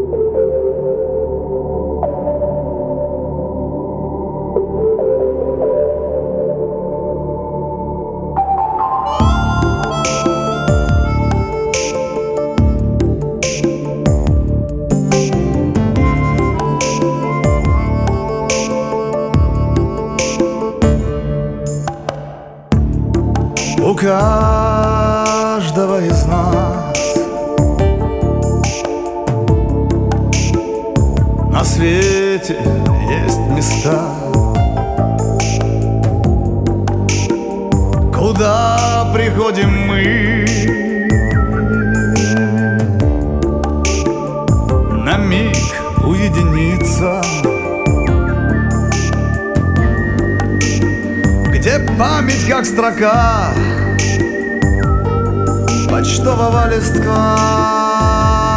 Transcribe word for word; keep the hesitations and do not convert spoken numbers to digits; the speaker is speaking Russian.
У каждого из нас на свете есть места, куда приходим мы на миг уединиться, где память как строка почтового листка.